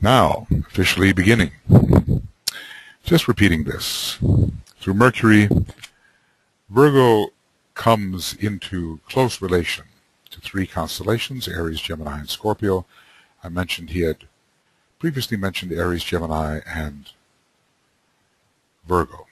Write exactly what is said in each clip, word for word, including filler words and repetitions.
Now, officially beginning. Just repeating this. Through Mercury, Virgo comes into close relation to three constellations, Aries, Gemini, and Scorpio. I mentioned he had previously mentioned Aries, Gemini, and Virgo.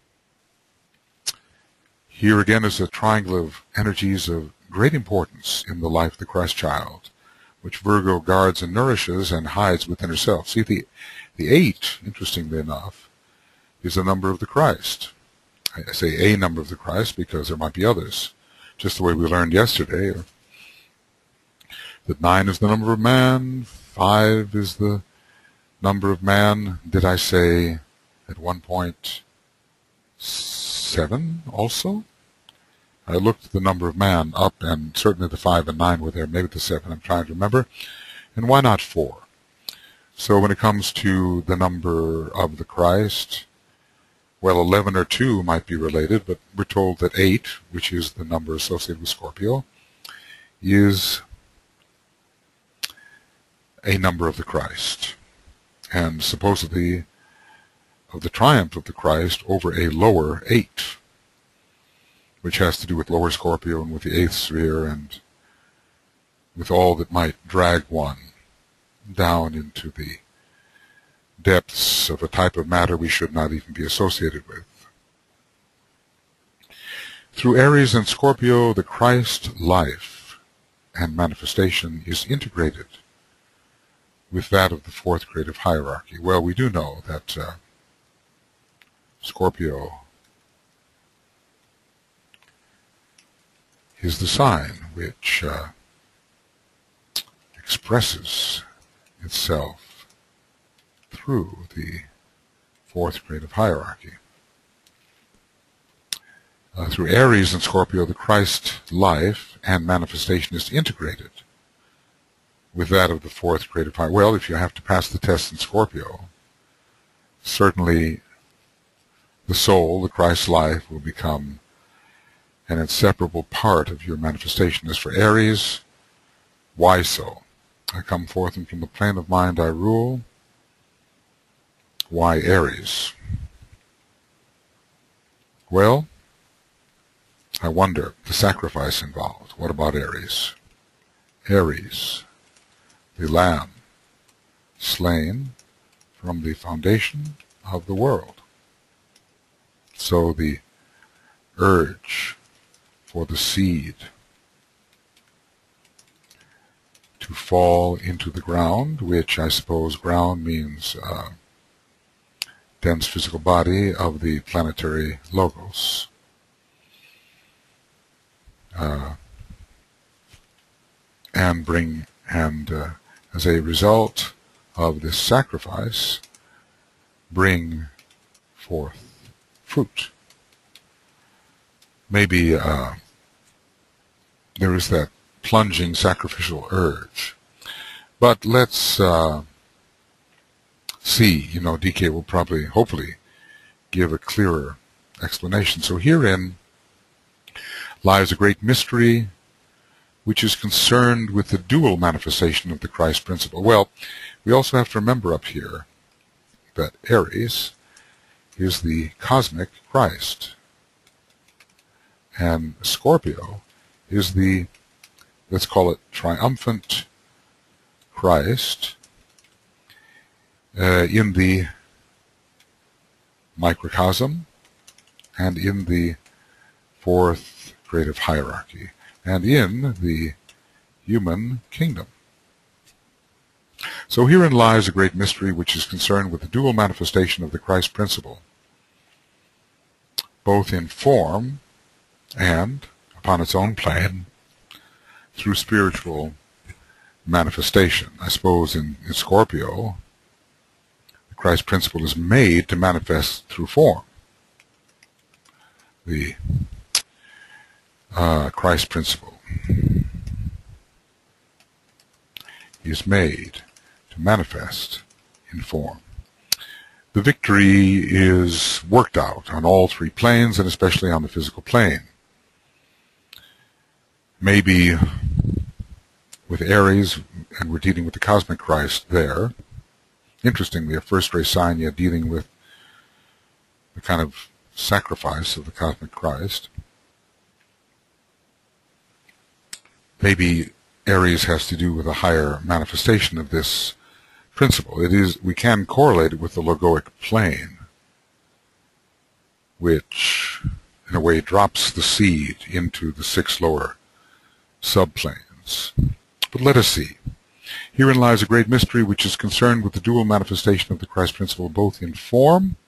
Here again is a triangle of energies of great importance in the life of the Christ child, which Virgo guards and nourishes and hides within herself. See, the, the eight, interestingly enough, is the number of the Christ. I say a number of the Christ because there might be others, just the way we learned yesterday. Or that nine is the number of man, five is the number of man. Did I say at one point seven also? I looked the number of man up, and certainly the five and nine were there, maybe the seven, I'm trying to remember. And why not four? So when it comes to the number of the Christ, well, eleven or two might be related, but we're told that eight, which is the number associated with Scorpio, is a number of the Christ, and supposedly of the triumph of the Christ over a lower eight, which has to do with lower Scorpio and with the eighth sphere and with all that might drag one down into the depths of a type of matter we should not even be associated with. Through Aries and Scorpio, the Christ life and manifestation is integrated with that of the fourth creative hierarchy. Well, we do know that uh, Scorpio is the sign which uh, expresses itself through the fourth creative hierarchy. Uh, through Aries and Scorpio, the Christ life and manifestation is integrated with that of the fourth creative hierarchy. Well, if you have to pass the test in Scorpio, certainly the soul, the Christ life, will become an inseparable part of your manifestation. As for Aries, why so? I come forth and from the plane of mind I rule. Why Aries? Well, I wonder, the sacrifice involved. What about Aries? Aries, the lamb, slain from the foundation of the world. So the urge for the seed to fall into the ground, which I suppose ground means uh, dense physical body of the planetary logos. Uh, and bring, and uh, as a result of this sacrifice, bring forth fruit. Maybe uh, there is that plunging sacrificial urge. But let's uh, see, you know, D K will probably, hopefully, give a clearer explanation. So herein lies a great mystery which is concerned with the dual manifestation of the Christ principle. Well, we also have to remember up here that Aries is the cosmic Christ, and Scorpio is the, let's call it, triumphant Christ uh, in the microcosm and in the fourth creative hierarchy and in the human kingdom. So herein lies a great mystery which is concerned with the dual manifestation of the Christ principle, both in form and, upon its own plane, through spiritual manifestation. I suppose in, in Scorpio, the Christ principle is made to manifest through form. The uh, Christ principle is made to manifest in form. The victory is worked out on all three planes, and especially on the physical plane. Maybe with Aries, and we're dealing with the cosmic Christ there, interestingly, a first-ray sign yet dealing with the kind of sacrifice of the cosmic Christ. Maybe Aries has to do with a higher manifestation of this principle. It is, we can correlate it with the logoic plane, which in a way drops the seed into the six lower subplanes. But let us see. Herein lies a great mystery which is concerned with the dual manifestation of the Christ principle, both in form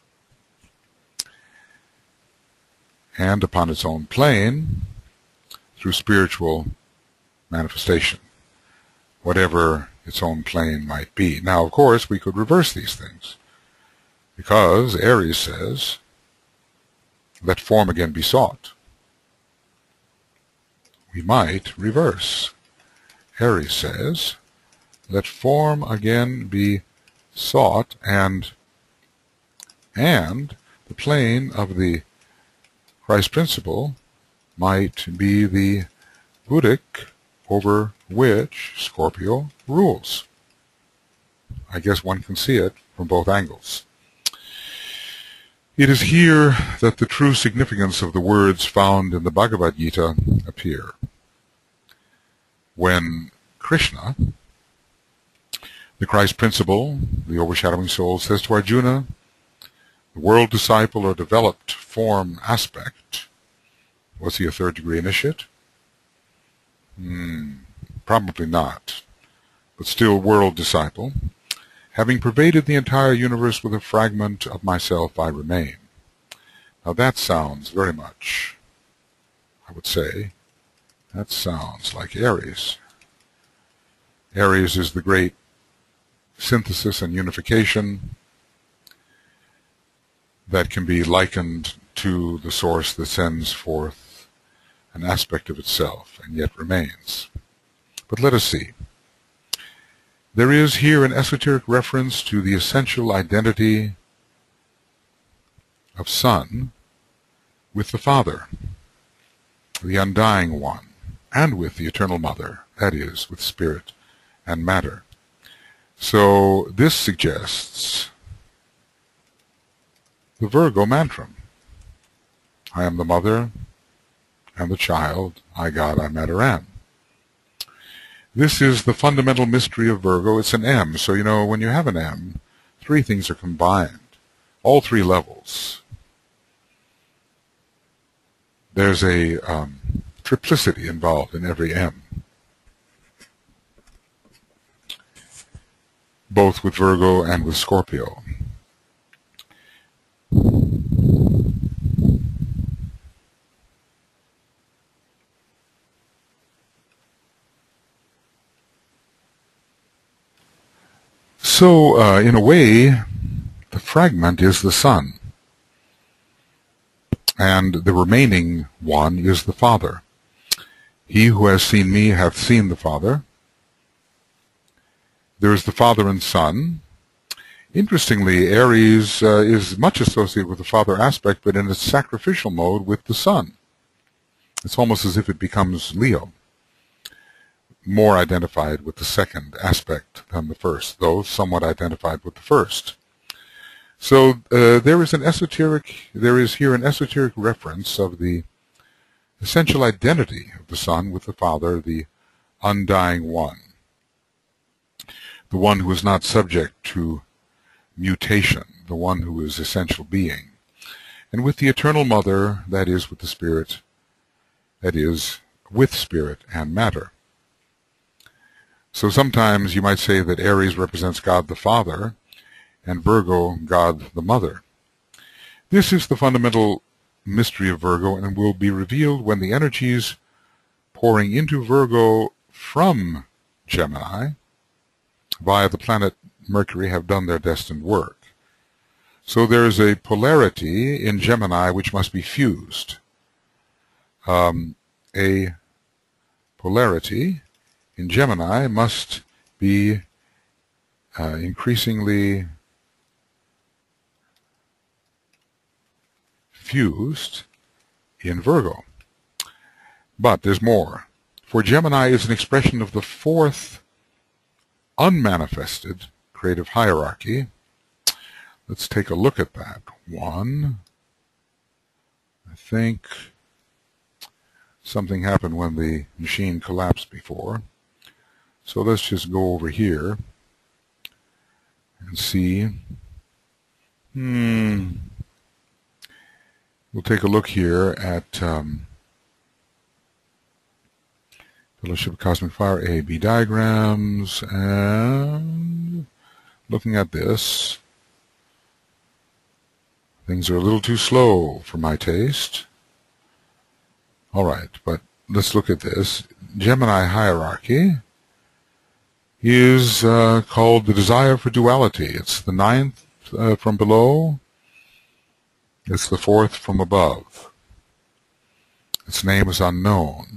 and upon its own plane through spiritual manifestation, whatever its own plane might be. Now, of course, we could reverse these things, because Aries says, let form again be sought. We might reverse. Aries says, let form again be sought, and and the plane of the Christ principle might be the Buddhic over which Scorpio rules. I guess one can see it from both angles. It is here that the true significance of the words found in the Bhagavad Gita appear. When Krishna, the Christ principle, the overshadowing soul, says to Arjuna, the world disciple or developed form aspect, was he a third degree initiate? Hmm, probably not, but still world disciple. Having pervaded the entire universe with a fragment of myself, I remain. Now that sounds very much, I would say, that sounds like Aries. Aries is the great synthesis and unification that can be likened to the source that sends forth an aspect of itself and yet remains. But let us see. There is here an esoteric reference to the essential identity of Son with the Father, the undying one, and with the eternal Mother, that is, with spirit and matter. So this suggests the Virgo mantram. I am the mother and the child, I God, I matter am. This is the fundamental mystery of Virgo. It's an M, so you know when you have an M, three things are combined, all three levels. There's a um, triplicity involved in every M, both with Virgo and with Scorpio. So, uh, in a way, the fragment is the Son, and the remaining one is the Father. He who has seen me hath seen the Father. There is the Father and Son. Interestingly, Aries uh, is much associated with the Father aspect, but in its sacrificial mode with the Son. It's almost as if it becomes Leo, more identified with the second aspect than the first, though somewhat identified with the first. So uh, there is an esoteric, there is here an esoteric reference of the essential identity of the Son with the Father, the undying one, the one who is not subject to mutation, the one who is essential being, and with the eternal Mother, that is, with the Spirit, that is, with spirit and matter. So sometimes you might say that Aries represents God the Father and Virgo, God the Mother. This is the fundamental mystery of Virgo and will be revealed when the energies pouring into Virgo from Gemini via the planet Mercury have done their destined work. So there is a polarity in Gemini which must be fused. Um, a polarity in Gemini must be uh, increasingly fused in Virgo. But there's more. For Gemini is an expression of the fourth unmanifested creative hierarchy. Let's take a look at that. One, I think something happened when the machine collapsed before. So let's just go over here and see. Hmm. We'll take a look here at um, Fellowship of Cosmic Fire A B diagrams, and looking at this, things are a little too slow for my taste. All right, but let's look at this. Gemini hierarchy is uh, called the desire for duality. It's the ninth uh, from below. It's the fourth from above. Its name is unknown.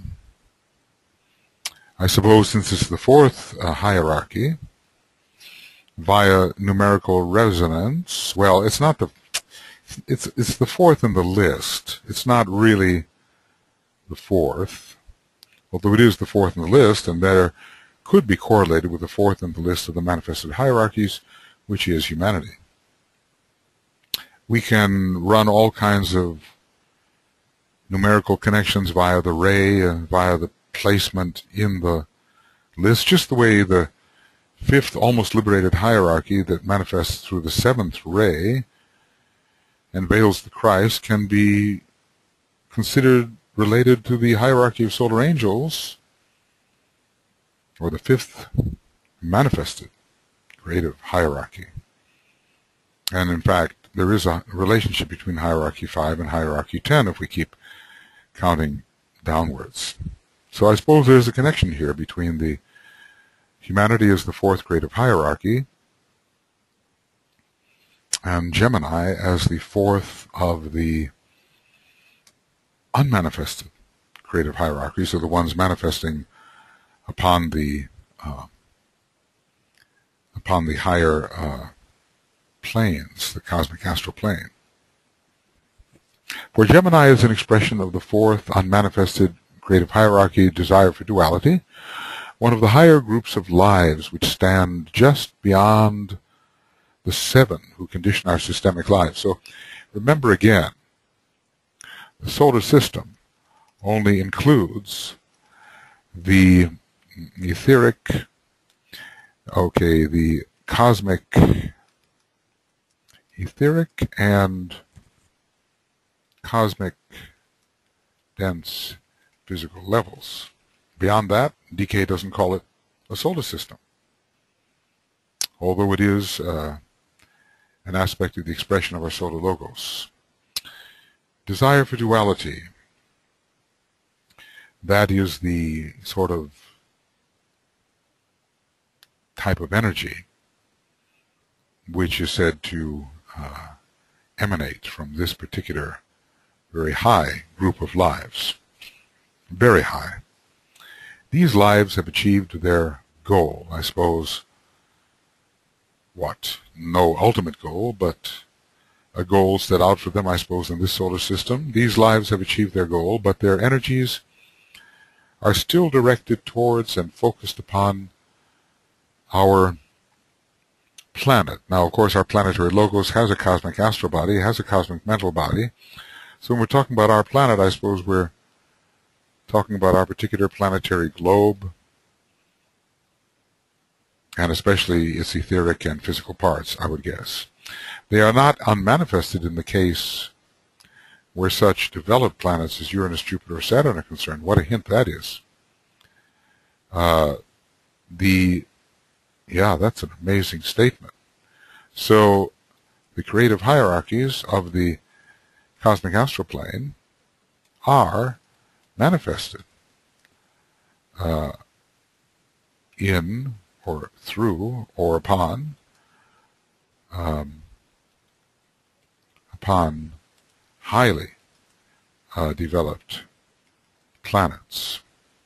I suppose since it's the fourth uh, hierarchy, via numerical resonance, well, it's not the, it's, it's the fourth in the list. It's not really the fourth, although it is the fourth in the list, and there could be correlated with the fourth in the list of the manifested hierarchies, which is humanity. We can run all kinds of numerical connections via the ray and via the placement in the list, just the way the fifth almost liberated hierarchy that manifests through the seventh ray and veils the Christ can be considered related to the hierarchy of solar angels, or the fifth manifested creative hierarchy. And in fact, there is a relationship between hierarchy five and hierarchy ten if we keep counting downwards. So I suppose there's a connection here between the humanity as the fourth creative hierarchy and Gemini as the fourth of the unmanifested creative hierarchies, or the ones manifesting upon the uh, upon the higher uh, planes, the cosmic astral plane. For Gemini is an expression of the fourth unmanifested creative hierarchy, desire for duality, one of the higher groups of lives which stand just beyond the seven who condition our systemic life. So remember again, the solar system only includes the etheric, okay, the cosmic, etheric and cosmic dense physical levels. Beyond that, D K doesn't call it a solar system, although it is uh, an aspect of the expression of our solar logos. Desire for duality, that is the sort of type of energy which is said to uh, emanate from this particular very high group of lives. Very high. These lives have achieved their goal, I suppose. What? No ultimate goal, but a goal set out for them, I suppose, in this solar system. These lives have achieved their goal, but their energies are still directed towards and focused upon our planet. Now, of course, our planetary logos has a cosmic astral body, has a cosmic mental body. So when we're talking about our planet, I suppose we're talking about our particular planetary globe, and especially its etheric and physical parts, I would guess. They are not unmanifested in the case where such developed planets as Uranus, Jupiter, or Saturn are concerned. What a hint that is. Uh, the, yeah, that's an amazing statement. So the creative hierarchies of the cosmic astral plane are manifested uh, in or through or upon um, upon highly uh, developed planets,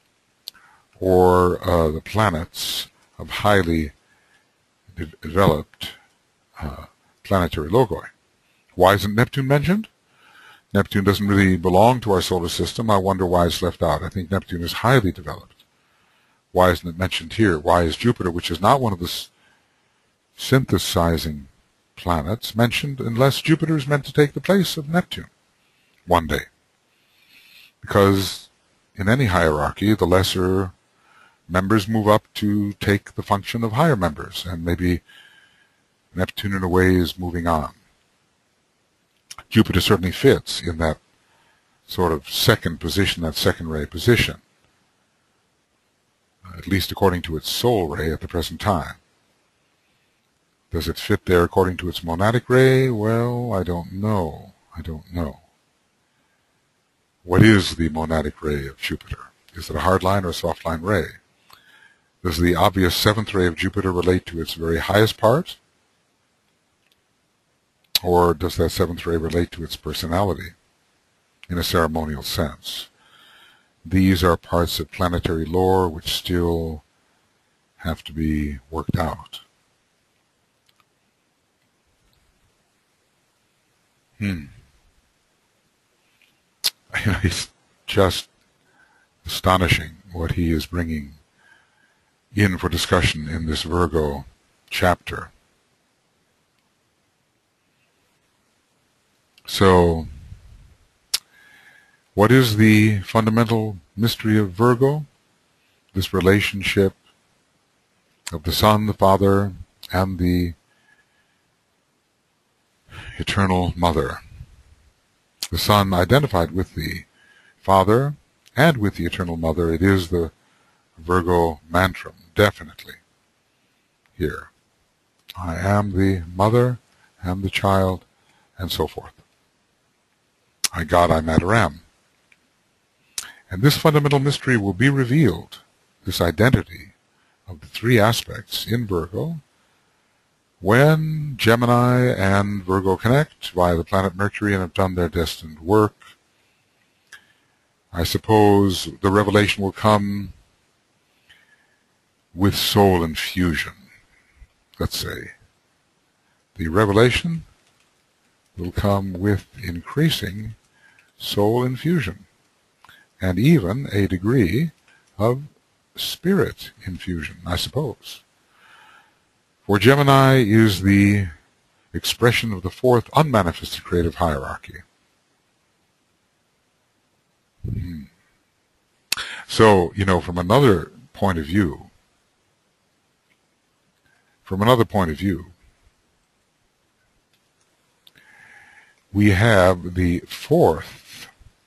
or uh, the planets of highly de developed uh, planetary loci. Why isn't Neptune mentioned? Neptune doesn't really belong to our solar system. I wonder why it's left out. I think Neptune is highly developed. Why isn't it mentioned here? Why is Jupiter, which is not one of the synthesizing planets mentioned unless Jupiter is meant to take the place of Neptune one day. Because in any hierarchy, the lesser members move up to take the function of higher members, and maybe Neptune in a way is moving on. Jupiter certainly fits in that sort of second position, that second ray position, at least according to its soul ray at the present time. Does it fit there according to its monadic ray? Well, I don't know. I don't know. What is the monadic ray of Jupiter? Is it a hard line or a soft line ray? Does the obvious seventh ray of Jupiter relate to its very highest part? Or does that seventh ray relate to its personality in a ceremonial sense? These are parts of planetary lore which still have to be worked out. Hmm. It's just astonishing what he is bringing in for discussion in this Virgo chapter. So, what is the fundamental mystery of Virgo? This relationship of the Son, the Father, and the Eternal Mother. The Son identified with the Father and with the Eternal Mother. It is the Virgo mantra, definitely, here. I am the mother, am the child, and so forth. I God, I matter, am. And this fundamental mystery will be revealed, this identity of the three aspects in Virgo, when Gemini and Virgo connect via the planet Mercury and have done their destined work. I suppose the revelation will come with soul infusion, let's say. The revelation will come with increasing soul infusion, and even a degree of spirit infusion, I suppose. For Gemini is the expression of the fourth unmanifested creative hierarchy. Hmm. So, you know, from another point of view, from another point of view, we have the fourth,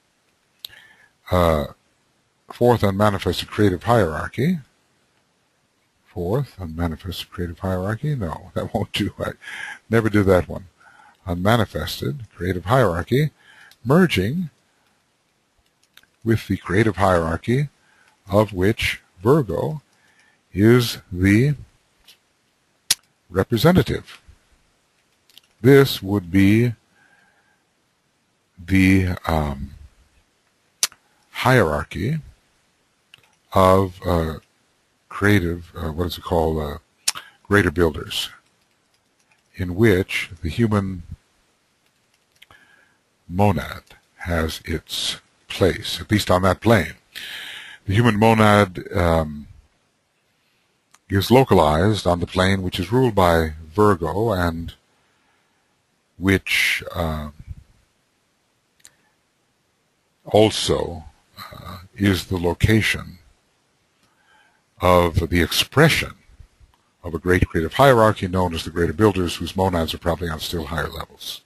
uh, fourth unmanifested creative hierarchy. Fourth, unmanifested creative hierarchy. No, that won't do. I never did that one. Unmanifested creative hierarchy, merging with the creative hierarchy of which Virgo is the representative. This would be the um, hierarchy of uh, creative, uh, what is it called, uh, greater builders, in which the human monad has its place, at least on that plane. The human monad um, is localized on the plane which is ruled by Virgo, and which uh, also uh, is the location of the expression of a great creative hierarchy known as the greater builders, whose monads are probably on still higher levels.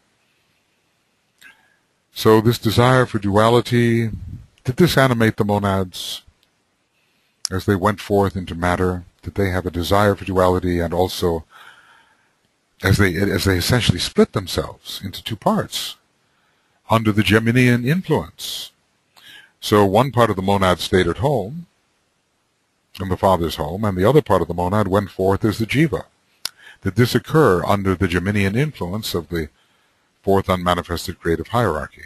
So this desire for duality, did this animate the monads as they went forth into matter? Did they have a desire for duality, and also as they as they essentially split themselves into two parts under the Geminian influence? So one part of the monad stayed at home in the father's home, and the other part of the monad went forth as the jiva. Did this occur under the Geminian influence of the fourth unmanifested creative hierarchy?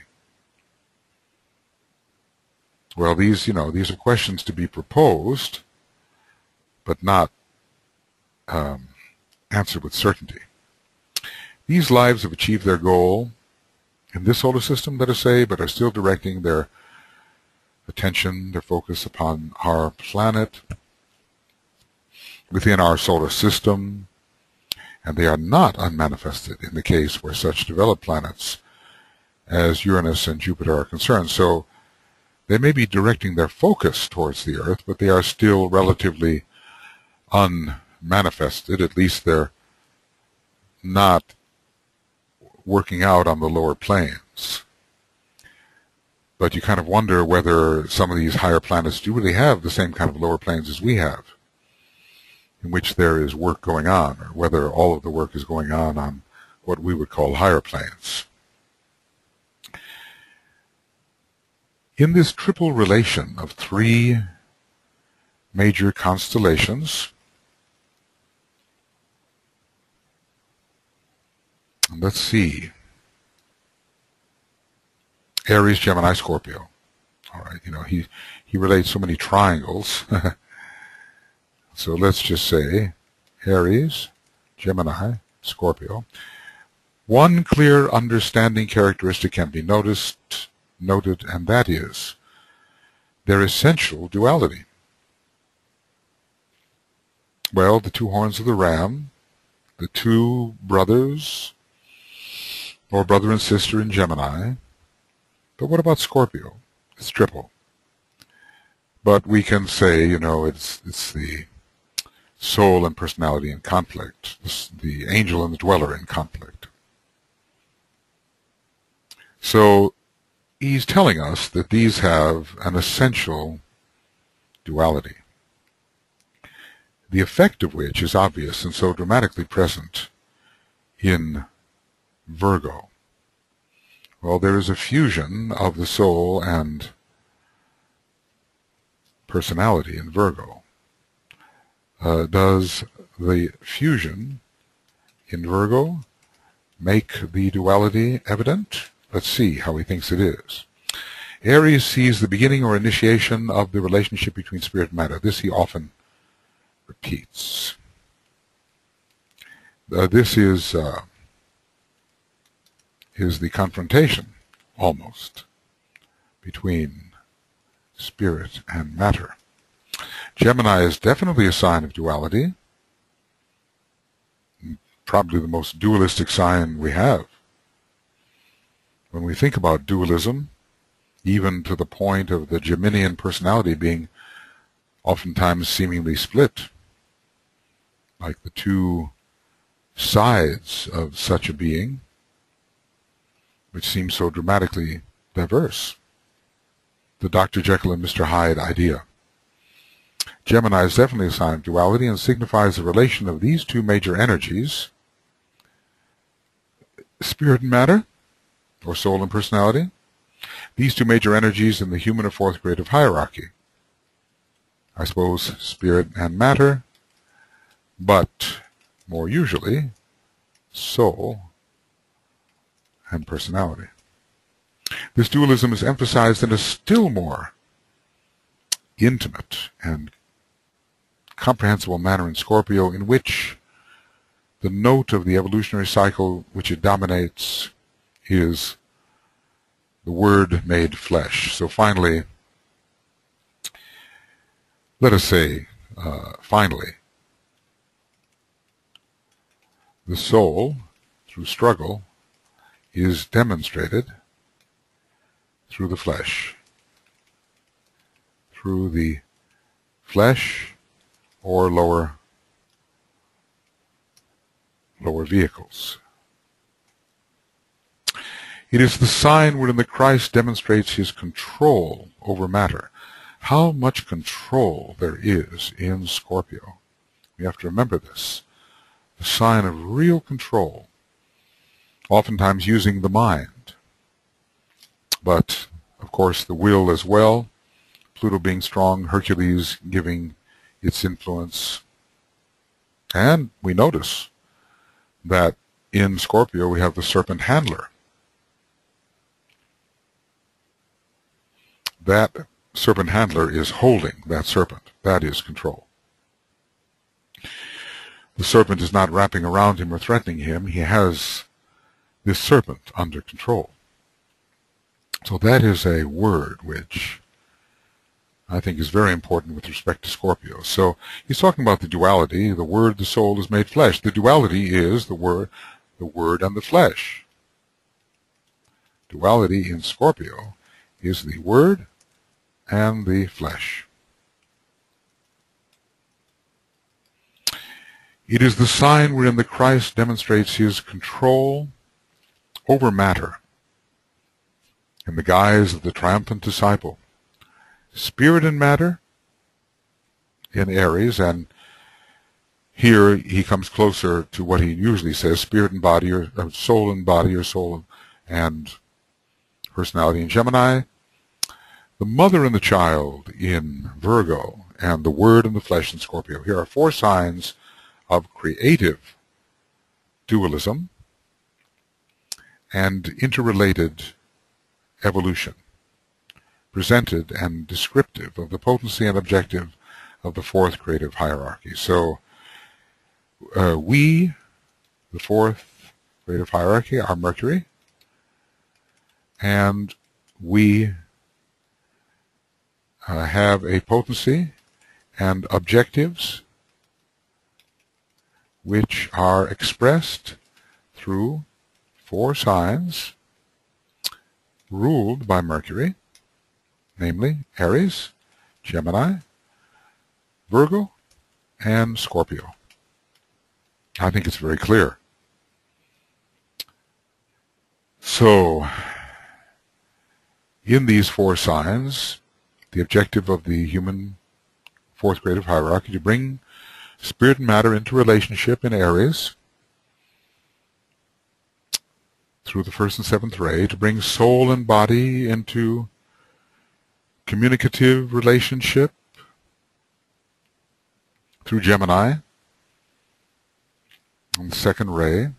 Well, these, you know, these are questions to be proposed, but not um, answered with certainty. These lives have achieved their goal in this solar system, let us say, but are still directing their attention, their focus upon our planet, within our solar system, and they are not unmanifested in the case where such developed planets as Uranus and Jupiter are concerned. So they may be directing their focus towards the Earth, but they are still relatively unmanifested. At least they're not working out on the lower planes. But you kind of wonder whether some of these higher planets do really have the same kind of lower planes as we have, in which there is work going on, or whether all of the work is going on on what we would call higher planes. In this triple relation of three major constellations, let's see, Aries, Gemini, Scorpio. All right, you know, he, he relates so many triangles. So let's just say Aries, Gemini, Scorpio. One clear understanding characteristic can be noticed, noted, and that is their essential duality. Well, the two horns of the ram, the two brothers, or brother and sister in Gemini. But what about Scorpio? It's triple. But we can say, you know, it's it's the soul and personality in conflict, the angel and the dweller in conflict. So he's telling us that these have an essential duality, the effect of which is obvious and so dramatically present in Virgo. Well, there is a fusion of the soul and personality in Virgo. Uh, does the fusion in Virgo make the duality evident? Let's see how he thinks it is. Aries sees the beginning or initiation of the relationship between spirit and matter. This he often repeats. Uh, this is uh, is the confrontation, almost, between spirit and matter. Gemini is definitely a sign of duality, probably the most dualistic sign we have. When we think about dualism, even to the point of the Geminian personality being oftentimes seemingly split, like the two sides of such a being, which seems so dramatically diverse. The Doctor Jekyll and Mister Hyde idea. Gemini is definitely a sign of duality and signifies the relation of these two major energies, spirit and matter, or soul and personality, these two major energies in the human or fourth grade of hierarchy. I suppose spirit and matter, but more usually soul and personality. This dualism is emphasized in a still more intimate and comprehensible manner in Scorpio, in which the note of the evolutionary cycle which it dominates is the Word made flesh. So finally, let us say, uh, finally, the soul, through struggle, is demonstrated through the flesh, through the flesh or lower lower vehicles. It is the sign wherein the Christ demonstrates his control over matter. How much control there is in Scorpio. We have to remember this. The sign of real control, oftentimes using the mind, but of course the will as well, Pluto being strong, Hercules giving its influence. And we notice that in Scorpio we have the serpent handler. That serpent handler is holding that serpent. That is control. The serpent is not wrapping around him or threatening him. He has this serpent under control. So that is a word which I think is very important with respect to Scorpio. So he's talking about the duality. The Word, the soul, is made flesh. The duality is the Word, the Word and the flesh. Duality in Scorpio is the Word and the flesh. It is the sign wherein the Christ demonstrates his control over matter in the guise of the triumphant disciple. Spirit and matter in Aries, and here he comes closer to what he usually says, spirit and body, or, or soul and body, or soul and personality in Gemini, the mother and the child in Virgo, and the Word and the flesh in Scorpio. Here are four signs of creative dualism and interrelated evolution, presented and descriptive of the potency and objective of the fourth creative hierarchy. So uh, we, the fourth creative hierarchy, are Mercury, and we uh, have a potency and objectives which are expressed through four signs ruled by Mercury, namely Aries, Gemini, Virgo, and Scorpio. I think it's very clear. So, in these four signs, the objective of the human fourth creative hierarchy to bring spirit and matter into relationship in Aries through the first and seventh ray, to bring soul and body into communicative relationship through Gemini on the second ray,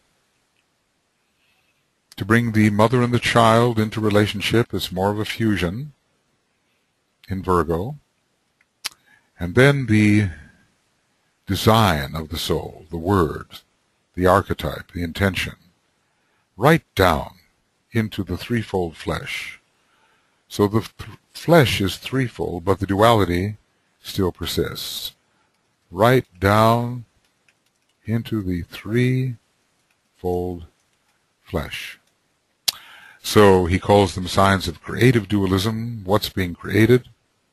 to bring the mother and the child into relationship as more of a fusion in Virgo, and then the design of the soul, the word, the archetype, the intention, right down into the threefold flesh. So the th- flesh is threefold, but the duality still persists. Right down into the threefold flesh. So he calls them signs of creative dualism. What's being created?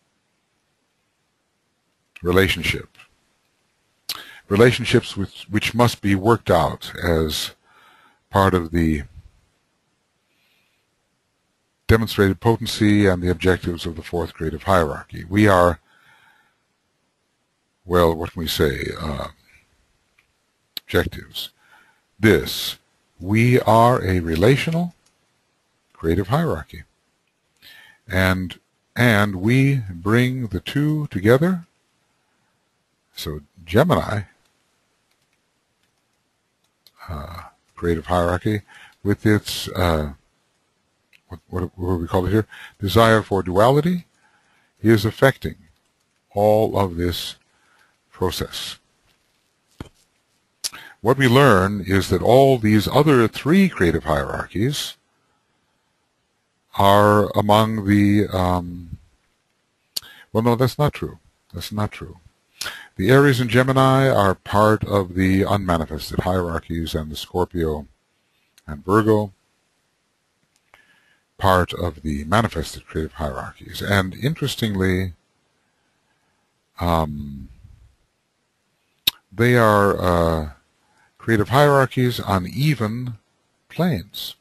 Relationship. Relationships which, which must be worked out as part of the demonstrated potency and the objectives of the fourth creative hierarchy. We are, well, what can we say? Uh, objectives. This, we are a relational creative hierarchy. And, and we bring the two together. So Gemini, uh, creative hierarchy, with its, uh, what, what, what do we call it here? Desire for duality, is affecting all of this process. What we learn is that all these other three creative hierarchies are among the, um, well, no, that's not true. That's not true. The Aries and Gemini are part of the unmanifested hierarchies, and the Scorpio and Virgo part of the manifested creative hierarchies. And interestingly, um, they are uh, creative hierarchies on even planes,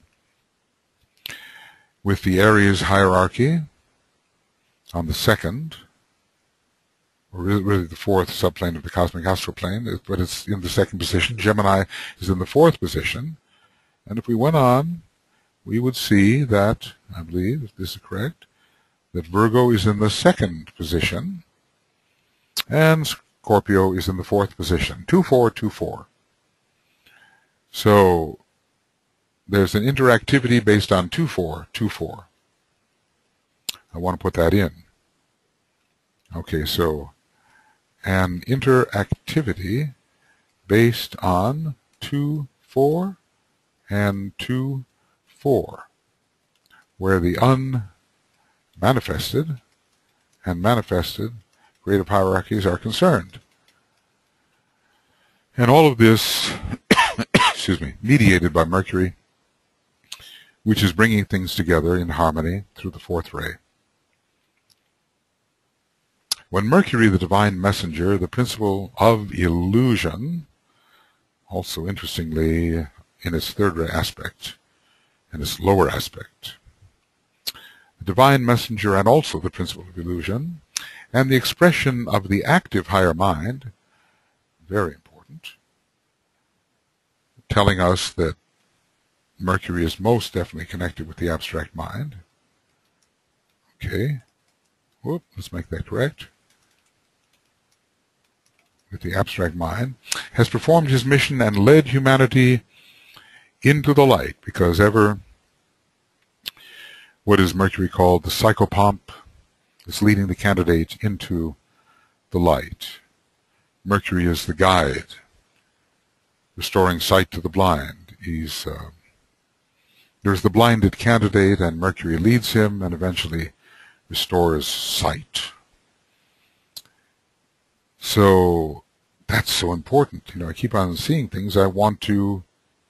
with the Aries hierarchy on the second, or really the fourth subplane of the cosmic astral plane, but it's in the second position. Gemini is in the fourth position. And if we went on, we would see that, I believe, if this is correct, that Virgo is in the second position, and Scorpio is in the fourth position. Two, four, two, four. So there's an interactivity based on two, four, two, four. I want to put that in. Okay, so an interactivity based on two, four, and two, four, where the unmanifested and manifested creative hierarchies are concerned. And all of this, excuse me, mediated by Mercury, which is bringing things together in harmony through the fourth ray. When Mercury, the divine messenger, the principle of illusion, also interestingly in its third ray aspect, in its lower aspect, the divine messenger and also the principle of illusion, and the expression of the active higher mind, very important, telling us that Mercury is most definitely connected with the abstract mind. Okay. Whoop, let's make that correct. With the abstract mind, has performed his mission and led humanity into the light, because ever what is Mercury called the psychopomp is leading the candidate into the light. Mercury is the guide, restoring sight to the blind. He's uh, there's the blinded candidate, and Mercury leads him and eventually restores sight. So that's so important. You know, I keep on seeing things I want to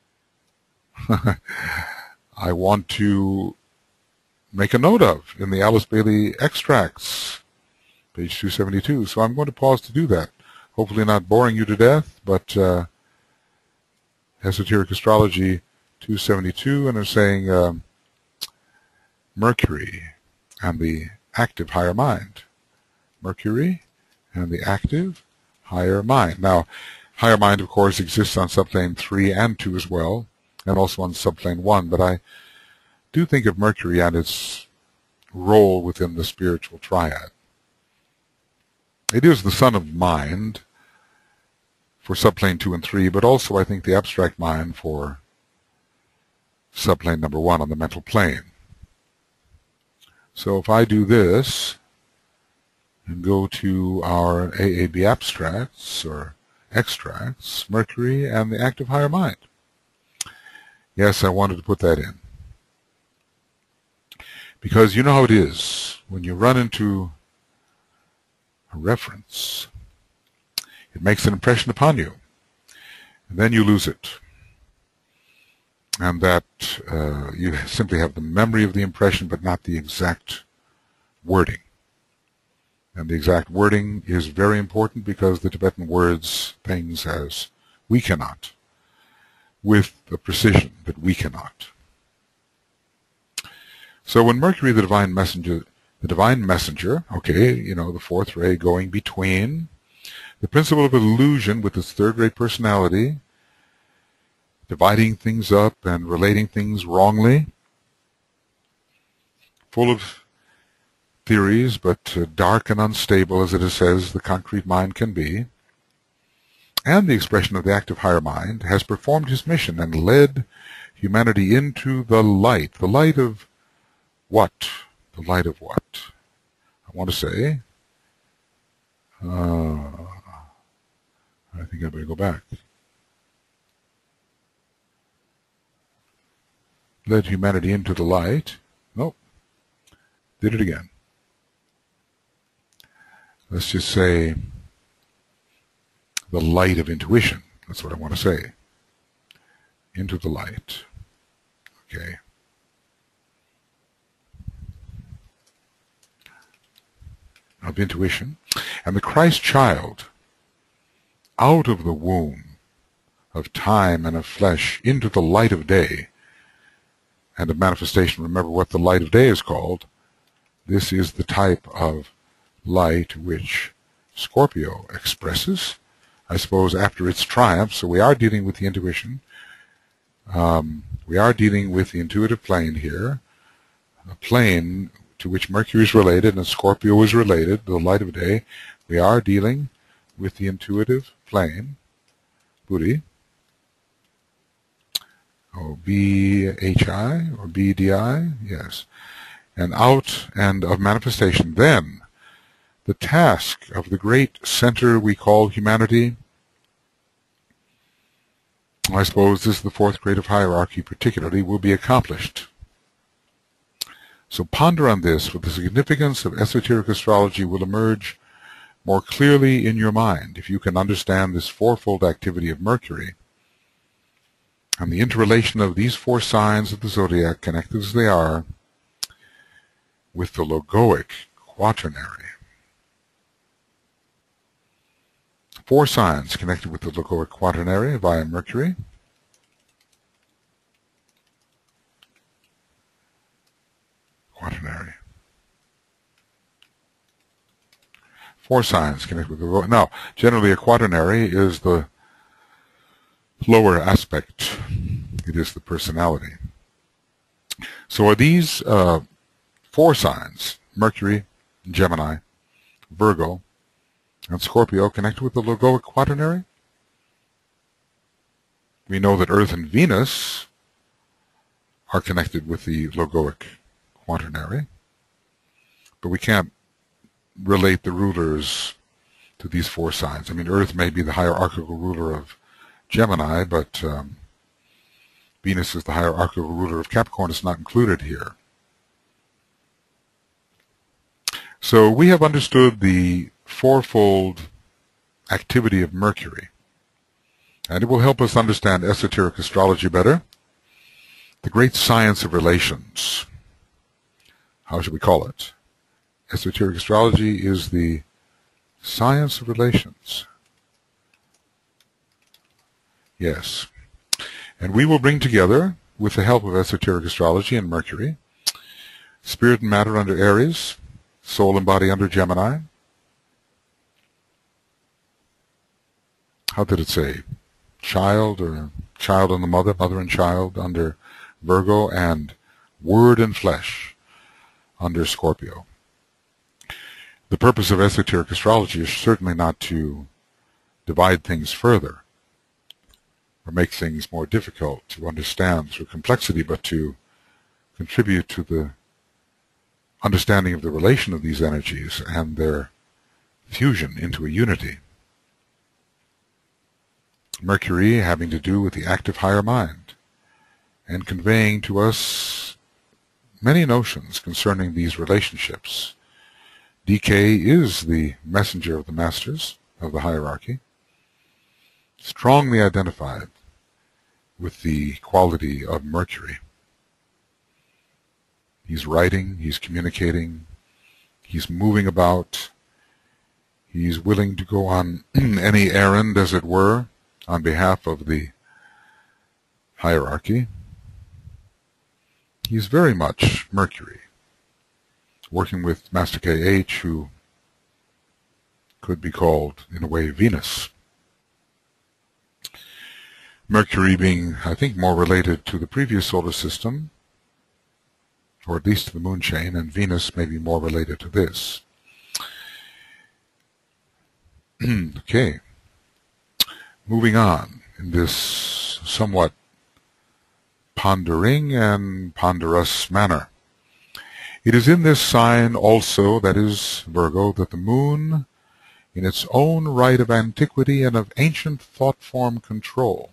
I want to make a note of in the Alice Bailey extracts, page two seventy-two. So I'm going to pause to do that. Hopefully not boring you to death, but uh, Esoteric Astrology two seventy-two, and they're saying um, Mercury and the active higher mind. Mercury and the active higher mind. Now, higher mind, of course, exists on subplane three and two as well, and also on subplane one, but I do think of Mercury and its role within the spiritual triad. It is the sun of mind for subplane two and three, but also I think the abstract mind for subplane number one on the mental plane. So if I do this and go to our A A B abstracts or extracts, Mercury and the active higher mind. Yes, I wanted to put that in. Because you know how it is. When you run into a reference, it makes an impression upon you. And then you lose it. And that uh, you simply have the memory of the impression, but not the exact wording. And the exact wording is very important because the Tibetan words things as we cannot, with the precision that we cannot. So when Mercury, the divine messenger, the divine messenger, okay, you know, the fourth ray going between the principle of illusion with its third ray personality, dividing things up and relating things wrongly, full of theories, but uh, dark and unstable, as it says the concrete mind can be, and the expression of the active higher mind, has performed his mission and led humanity into the light. The light of what? The light of what? I want to say, uh, I think I better go back. Led humanity into the light. Nope. Did it again. Let's just say the light of intuition. That's what I want to say. Into the light. Okay. Of intuition. And the Christ child, out of the womb of time and of flesh into the light of day and of manifestation. Remember what the light of day is called. This is the type of light which Scorpio expresses, I suppose, after its triumph. So we are dealing with the intuition. Um, we are dealing with the intuitive plane here, a plane to which Mercury is related and Scorpio is related, the light of day. We are dealing with the intuitive plane, Buddhi, or B H I, or B D I, yes, and out and of manifestation. Then, the task of the great center we call humanity, I suppose this is the fourth creative hierarchy particularly, will be accomplished. So ponder on this, for the significance of esoteric astrology will emerge more clearly in your mind if you can understand this fourfold activity of Mercury and the interrelation of these four signs of the zodiac, connected as they are, with the logoic quaternary. Four signs connected with the logoic quaternary via Mercury. Quaternary. Four signs connected with the logoic. Now, generally a quaternary is the lower aspect. It is the personality. So are these uh, four signs, Mercury, Gemini, Virgo, and Scorpio, connected with the logoic quaternary? We know that Earth and Venus are connected with the logoic quaternary, but we can't relate the rulers to these four signs. I mean, Earth may be the hierarchical ruler of Gemini, but um, Venus is the hierarchical ruler of Capricorn. It's not included here. So we have understood the fourfold activity of Mercury, and it will help us understand esoteric astrology better, the great science of relations. How should we call it? Esoteric astrology is the science of relations. Yes. And we will bring together, with the help of esoteric astrology and Mercury, spirit and matter under Aries, soul and body under Gemini. How did it say? Child or child and the mother, mother and child under Virgo, and word and flesh under Scorpio. The purpose of esoteric astrology is certainly not to divide things further or make things more difficult to understand through complexity, but to contribute to the understanding of the relation of these energies and their fusion into a unity. Mercury having to do with the active higher mind and conveying to us many notions concerning these relationships. D K is the messenger of the masters of the hierarchy, strongly identified with the quality of Mercury. He's writing, he's communicating, he's moving about, he's willing to go on any errand, as it were, on behalf of the hierarchy. He's very much Mercury, working with Master K H, who could be called, in a way, Venus. Mercury being, I think, more related to the previous solar system, or at least to the moon chain, and Venus may be more related to this. Okay. Moving on in this somewhat pondering and ponderous manner. It is in this sign also, that is Virgo, that the moon, in its own right of antiquity and of ancient thought form control.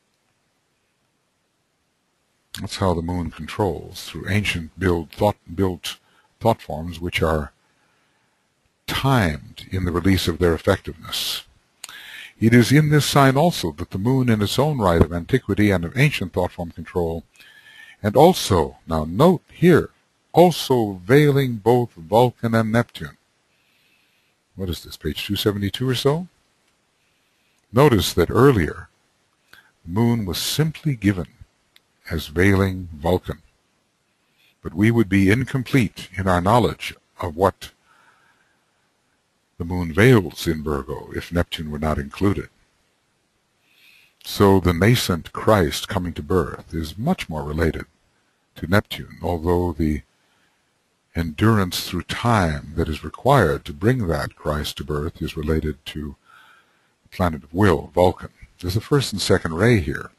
That's how the moon controls, through ancient build thought, built thought forms which are timed in the release of their effectiveness. It is in this sign also that the moon, in its own right of antiquity and of ancient thought form control, and also, now note here, also veiling both Vulcan and Neptune. What is this, page two seventy-two or so? Notice that earlier, the moon was simply given as veiling Vulcan, but we would be incomplete in our knowledge of what the moon veils in Virgo if Neptune were not included. So the nascent Christ coming to birth is much more related to Neptune, although the endurance through time that is required to bring that Christ to birth is related to the planet of will, Vulcan. There's a first and second ray here.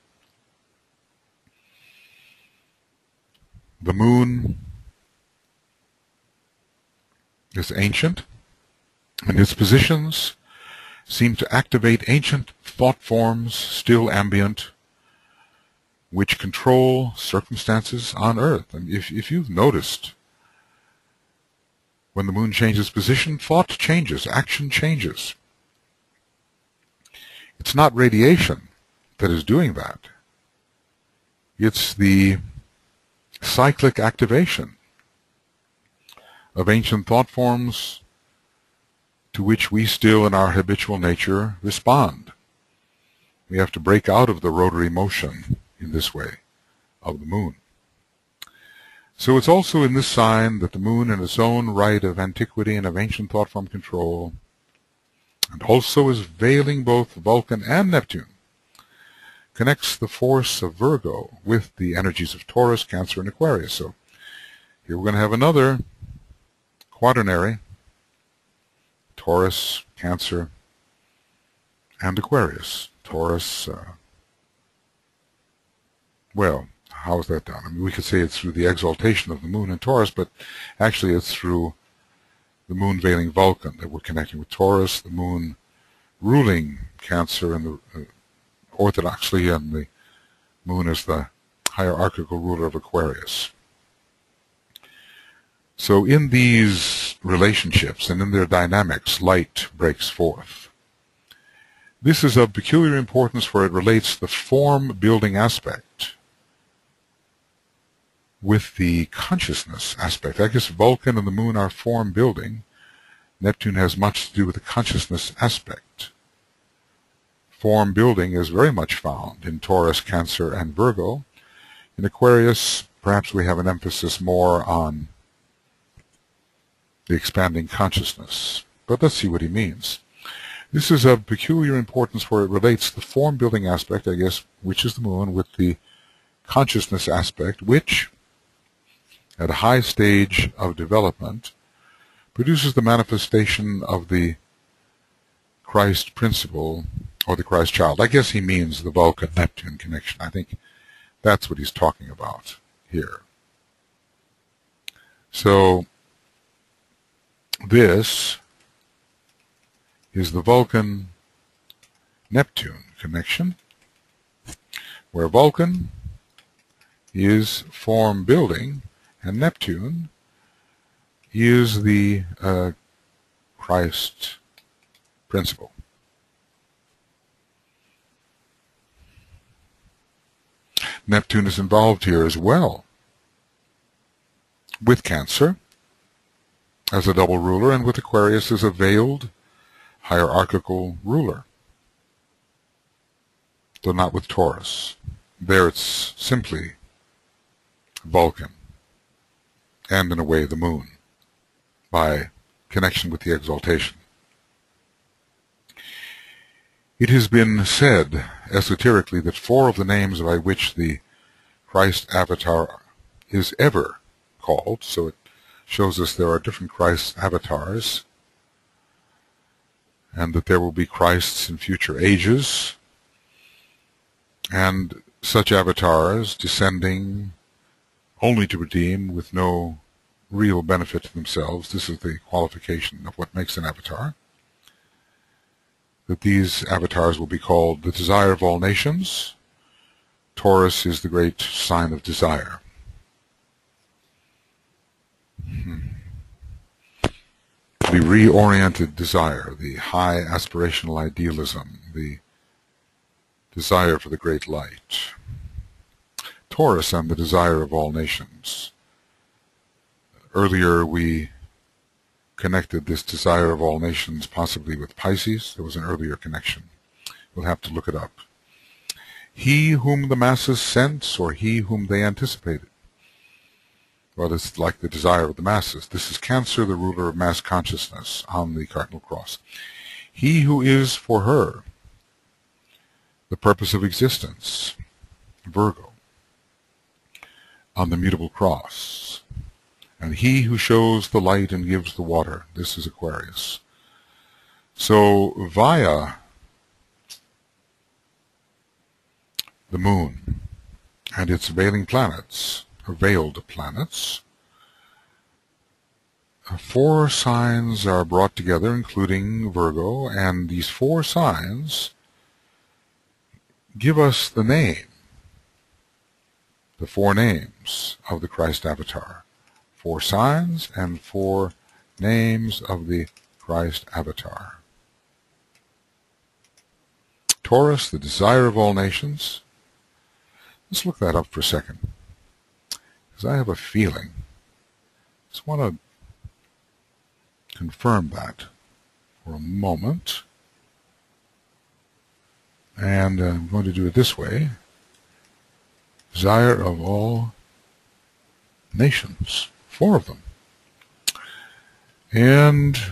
The moon is ancient, and its positions seem to activate ancient thought forms still ambient, which control circumstances on Earth. And if, if you've noticed When the moon changes position, thought changes, action changes. It's not radiation that is doing that. It's the cyclic activation of ancient thought forms to which we still in our habitual nature respond. We have to break out of the rotary motion in this way of the moon. So it's also in this sign that the moon, in its own right of antiquity and of ancient thought form control, and also is veiling both Vulcan and Neptune, connects the force of Virgo with the energies of Taurus, Cancer, and Aquarius. So here we're going to have another quaternary, Taurus, Cancer, and Aquarius. Taurus, uh, well, how is that done? I mean, we could say it's through the exaltation of the moon in Taurus, but actually it's through the moon veiling Vulcan that we're connecting with Taurus, the moon ruling Cancer, and the uh, orthodoxly, and the moon is the hierarchical ruler of Aquarius. So in these relationships and in their dynamics, light breaks forth. This is of peculiar importance, for it relates the form-building aspect with the consciousness aspect. I guess Vulcan and the moon are form-building. Neptune has much to do with the consciousness aspect. Form-building is very much found in Taurus, Cancer, and Virgo. In Aquarius, perhaps we have an emphasis more on the expanding consciousness. But let's see what he means. This is of peculiar importance, for it relates the form-building aspect, I guess, which is the moon, with the consciousness aspect, which, at a high stage of development, produces the manifestation of the Christ principle, or the Christ child. I guess he means the Vulcan-Neptune connection. I think that's what he's talking about here. So, this is the Vulcan-Neptune connection, where Vulcan is form-building and Neptune is the uh, Christ principle. Neptune is involved here as well with Cancer as a double ruler, and with Aquarius as a veiled hierarchical ruler, though not with Taurus. There it's simply Vulcan, and in a way the moon, by connection with the exaltation. It has been said esoterically that four of the names by which the Christ avatar is ever called, so it shows us there are different Christ avatars, and that there will be Christs in future ages, and such avatars descending only to redeem with no real benefit to themselves. This is the qualification of what makes an avatar. That these avatars will be called the desire of all nations. Taurus is the great sign of desire. Hmm. The reoriented desire, the high aspirational idealism, the desire for the great light. Taurus and the desire of all nations. Earlier we connected this desire of all nations possibly with Pisces. There was an earlier connection. We'll have to look it up. He whom the masses sense, or he whom they anticipated. Well, it's like the desire of the masses. This is Cancer, the ruler of mass consciousness on the cardinal cross. He who is for her the purpose of existence, Virgo, on the mutable cross. And he who shows the light and gives the water, this is Aquarius. So via the moon and its veiling planets, or veiled planets, four signs are brought together, including Virgo, and these four signs give us the name, the four names of the Christ avatar. Four signs and four Names of the Christ avatar. Taurus, the desire of all nations. Let's look that up for a second, because I have a feeling. Just want to confirm that for a moment. And uh, I'm going to do it this way. Desire of all nations. Four of them. And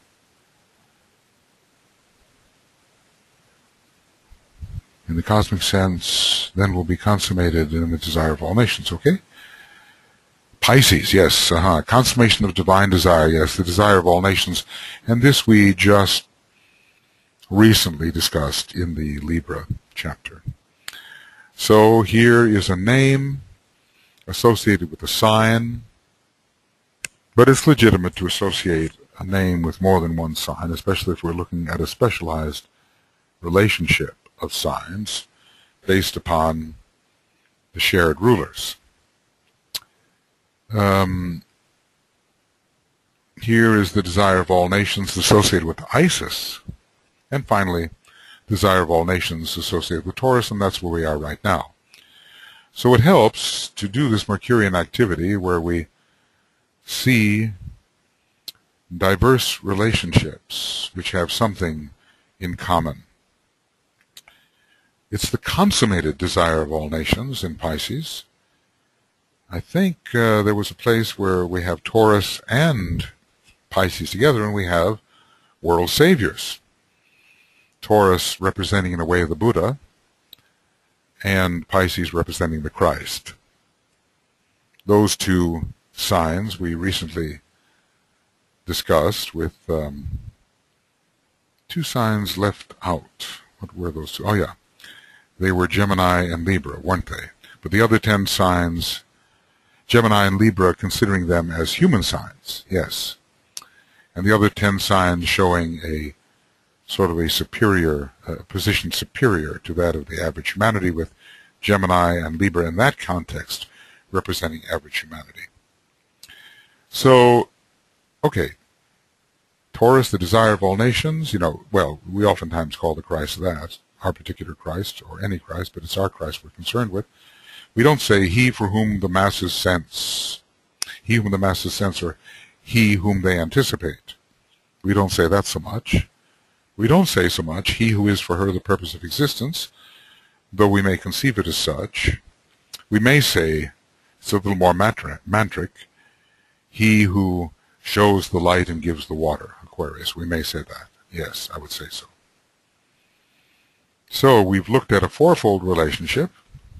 in the cosmic sense, then will be consummated in the desire of all nations, okay? Pisces, yes, uh-huh. Consummation of divine desire, yes, the desire of all nations. And this we just recently discussed in the Libra chapter. So here is a name associated with a sign, but it's legitimate to associate a name with more than one sign, especially if we're looking at a specialized relationship of signs based upon the shared rulers. Um, here is the desire of all nations associated with Isis. And finally, desire of all nations associated with Taurus, and that's where we are right now. So it helps to do this Mercurian activity where we see diverse relationships which have something in common. It's the consummated desire of all nations in Pisces. I think uh, there was a place where we have Taurus and Pisces together, and we have world saviors. Taurus representing in a way the Buddha, and Pisces representing the Christ. Those two signs we recently discussed with um, two signs left out. What were those two? Oh yeah, they were Gemini and Libra, weren't they? But the other ten signs, Gemini and Libra, considering them as human signs, yes. And the other ten signs showing a sort of a superior, uh, position superior to that of the average humanity, with Gemini and Libra in that context representing average humanity. So, okay, Taurus, the desire of all nations, you know, well, we oftentimes call the Christ that, our particular Christ, or any Christ, but it's our Christ we're concerned with. We don't say he for whom the masses sense, he whom the masses sense, or he whom they anticipate. We don't say that so much. We don't say so much, he who is for her the purpose of existence, though we may conceive it as such. We may say, it's a little more mantric, he who shows the light and gives the water, Aquarius. We may say that. Yes, I would say so. So we've looked at a fourfold relationship,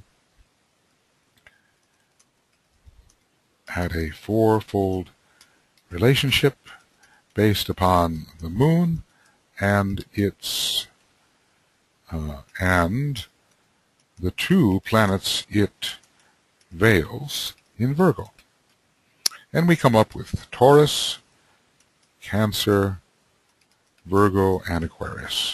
at a fourfold relationship based upon the moon and its uh, and the two planets it veils in Virgo. And we come up with Taurus, Cancer, Virgo, and Aquarius.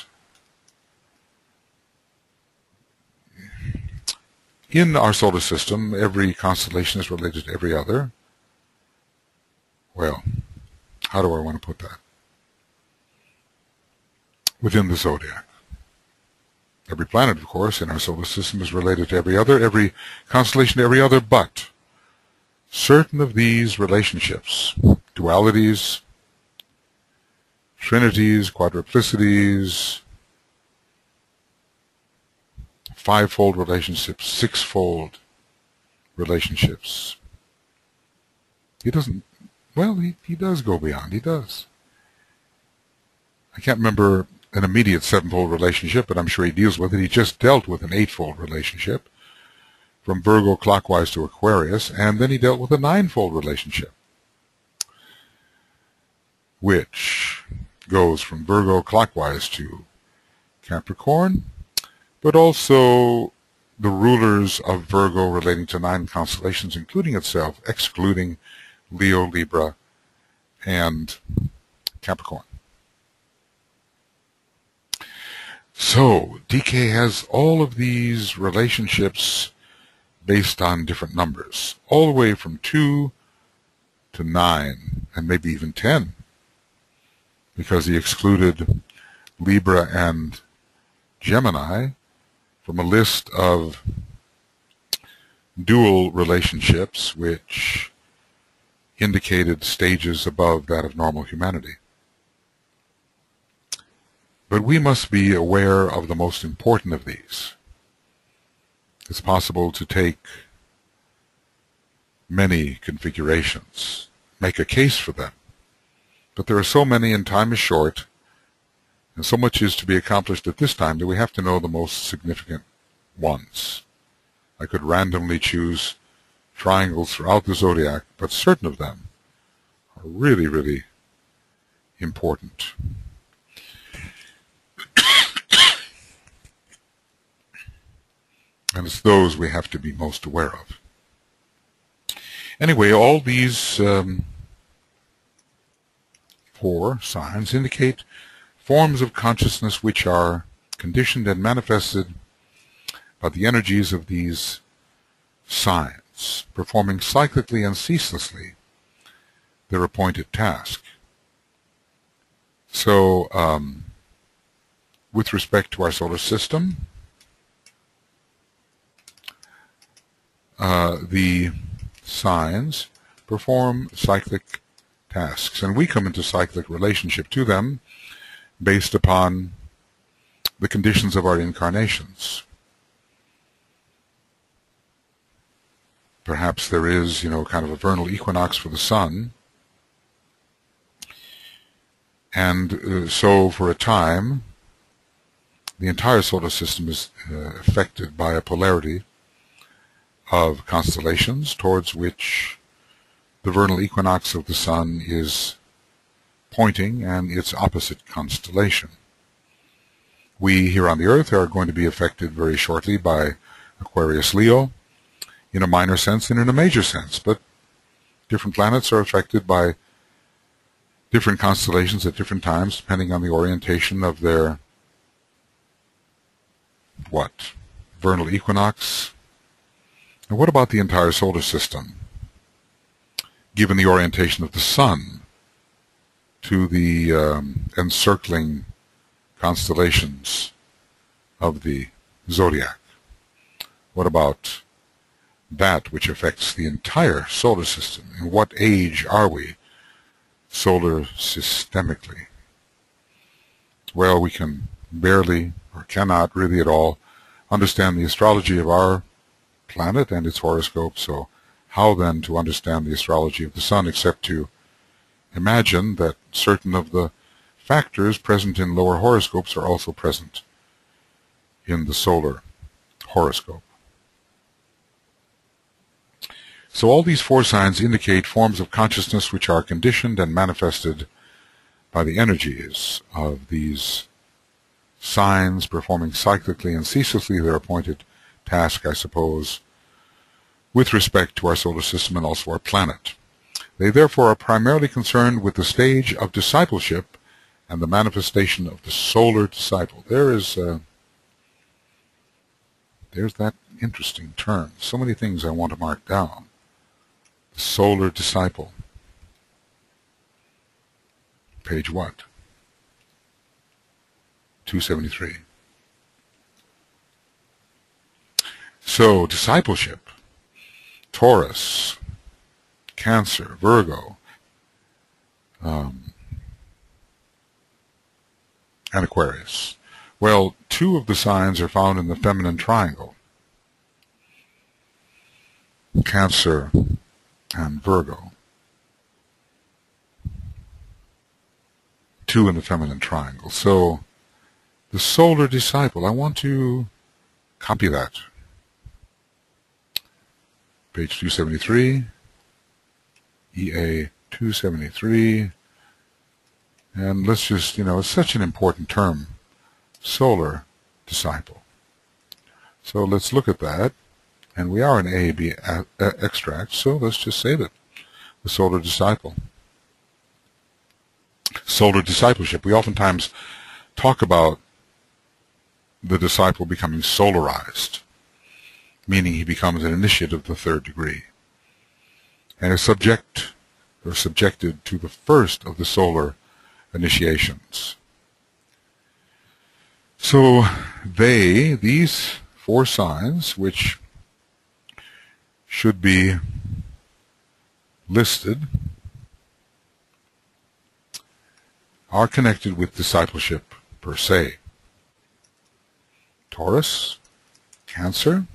In our solar system, every constellation is related to every other. Well, how do I want to put that? Within the zodiac. Every planet, of course, in our solar system is related to every other, every constellation to every other, but certain of these relationships, dualities, trinities, quadruplicities, fivefold relationships, sixfold relationships. He doesn't, well, he, he does go beyond, he does. I can't remember an immediate sevenfold relationship, but I'm sure he deals with it. He just dealt with an eightfold relationship from Virgo clockwise to Aquarius, and then he dealt with a ninefold relationship, which goes from Virgo clockwise to Capricorn, but also the rulers of Virgo relating to nine constellations, including itself, excluding Leo, Libra, and Capricorn. So, D K has all of these relationships based on different numbers, all the way from two to nine, and maybe even ten because he excluded Libra and Gemini from a list of dual relationships which indicated stages above that of normal humanity. But we must be aware of the most important of these. It's possible to take many configurations, make a case for them, but there are so many and time is short, and so much is to be accomplished at this time that we have to know the most significant ones. I could randomly choose triangles throughout the zodiac, but certain of them are really, really important. And it's those we have to be most aware of. Anyway, all these um, four signs indicate forms of consciousness which are conditioned and manifested by the energies of these signs, performing cyclically and ceaselessly their appointed task. So, um, with respect to our solar system, uh, the signs perform cyclic tasks, and we come into cyclic relationship to them based upon the conditions of our incarnations. Perhaps there is, you know, kind of a vernal equinox for the sun, and uh, so for a time the entire solar system is uh, affected by a polarity of constellations towards which the vernal equinox of the sun is pointing, and its opposite constellation. We here on the Earth are going to be affected very shortly by Aquarius Leo, in a minor sense and in a major sense, but different planets are affected by different constellations at different times, depending on the orientation of their, what, vernal equinox. And what about the entire solar system, given the orientation of the sun to the um, encircling constellations of the zodiac? What about that which affects the entire solar system? In what age are we solar systemically? Well, we can barely, or cannot really at all, understand the astrology of our planet and its horoscope, so how then to understand the astrology of the sun except to imagine that certain of the factors present in lower horoscopes are also present in the solar horoscope. So all these four signs indicate forms of consciousness which are conditioned and manifested by the energies of these signs, performing cyclically and ceaselessly their appointed task, I suppose, with respect to our solar system and also our planet. They therefore are primarily concerned with the stage of discipleship and the manifestation of the solar disciple. There is uh, there's that interesting term. So many things I want to mark down. The solar disciple. Page what? two seventy-three. So, discipleship, Taurus, Cancer, Virgo, um, and Aquarius. Well, two of the signs are found in the feminine triangle, Cancer and Virgo. Two in the feminine triangle. So, the solar disciple, I want to copy that. Page two seventy-three, E A two seventy-three, and let's just, you know, it's such an important term, solar disciple. So let's look at that, and we are an A B extract, so let's just save it, the solar disciple. Solar discipleship, we oftentimes talk about the disciple becoming solarized, meaning he becomes an initiate of the third degree, and is subject or subjected to the first of the solar initiations. So they, these four signs, which should be listed, are connected with discipleship per se. Taurus, Cancer,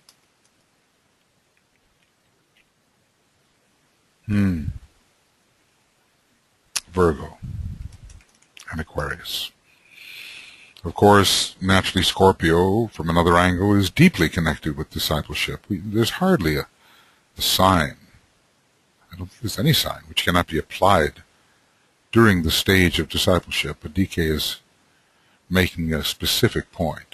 hmm, Virgo, and Aquarius. Of course, naturally Scorpio, from another angle, is deeply connected with discipleship. We, there's hardly a, a sign, I don't think there's any sign, which cannot be applied during the stage of discipleship. But D K is making a specific point.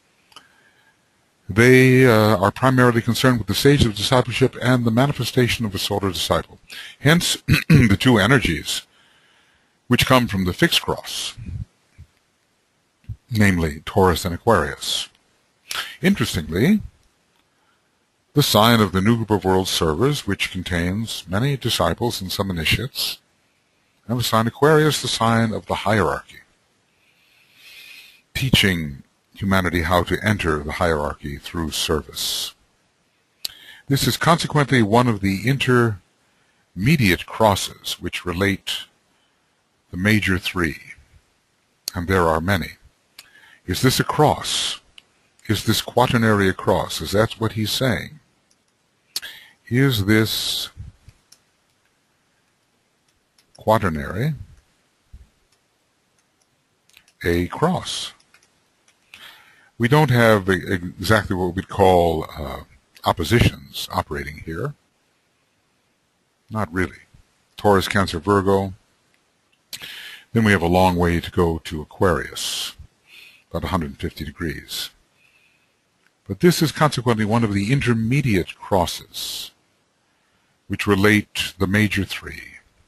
They uh, are primarily concerned with the stage of discipleship and the manifestation of a solar disciple. Hence, the two energies which come from the fixed cross, namely Taurus and Aquarius. Interestingly, the sign of the new group of world servers, which contains many disciples and some initiates, and the sign Aquarius, the sign of the hierarchy, teaching humanity how to enter the hierarchy through service. This is consequently one of the intermediate crosses which relate the major three, and there are many. Is this a cross? Is this quaternary a cross? Is that what he's saying? Is this quaternary a cross? We don't have exactly what we'd call uh, oppositions operating here. Not really. Taurus, Cancer, Virgo. Then we have a long way to go to Aquarius, about one hundred fifty degrees. But this is consequently one of the intermediate crosses which relate the major three.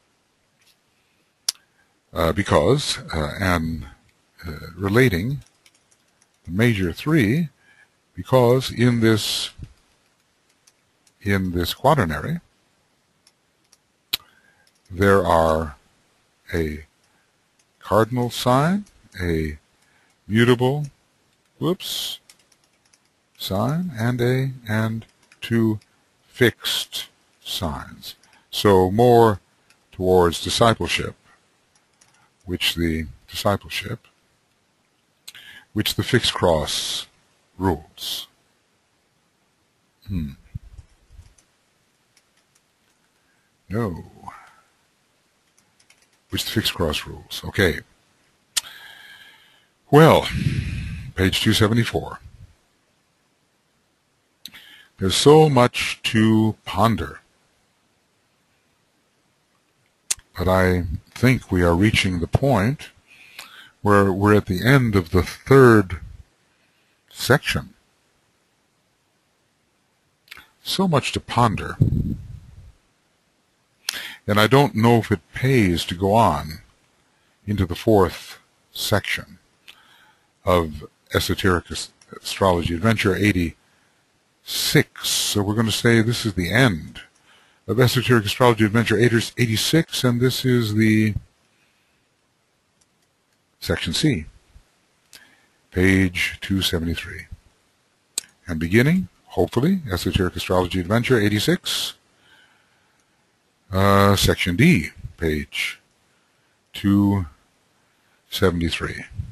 Uh, because, uh, and uh, relating the major three, because in this, in this quaternary, there are a cardinal sign, a mutable, whoops, sign, and a, and two fixed signs. So more towards discipleship, which the discipleship, which the fixed cross rules. Hmm. No. Which the fixed cross rules. Okay. Well, page two seventy-four. There's so much to ponder. But I think we are reaching the point where we're at the end of the third section. So much to ponder. And I don't know if it pays to go on into the fourth section of Esoteric Astrology Adventure eighty-six. So we're going to say this is the end of Esoteric Astrology Adventure eighty-six, and this is the Section C, page two seventy-three. And beginning, hopefully, Esoteric Astrology Adventure eighty-six, uh, Section D, page two seventy-three.